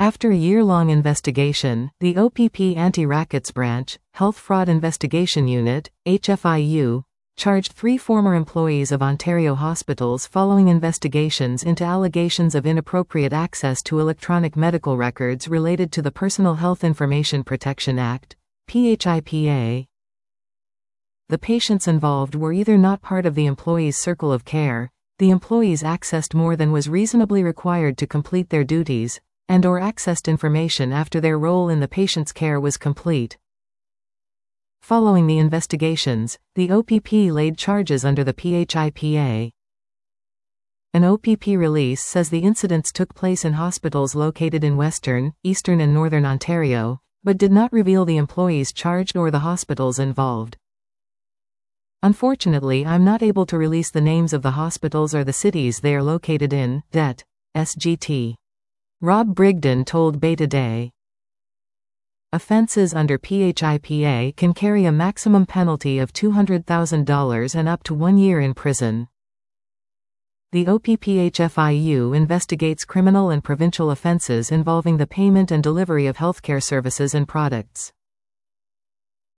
After a year-long investigation, the OPP Anti-Rackets Branch, Health Fraud Investigation Unit, HFIU, charged 3 former employees of Ontario hospitals following investigations into allegations of inappropriate access to electronic medical records related to the Personal Health Information Protection Act, PHIPA. The patients involved were either not part of the employee's circle of care, the employees accessed more than was reasonably required to complete their duties, and/or accessed information after their role in the patient's care was complete. Following the investigations, the OPP laid charges under the PHIPA. An OPP release says the incidents took place in hospitals located in Western, Eastern and Northern Ontario, but did not reveal the employees charged or the hospitals involved. Unfortunately, I'm not able to release the names of the hospitals or the cities they are located in, det. SGT. Rob Brigden told Bay Today. Offenses under PHIPA can carry a maximum penalty of $200,000 and up to 1 year in prison. The OPP-HFIU investigates criminal and provincial offenses involving the payment and delivery of healthcare services and products.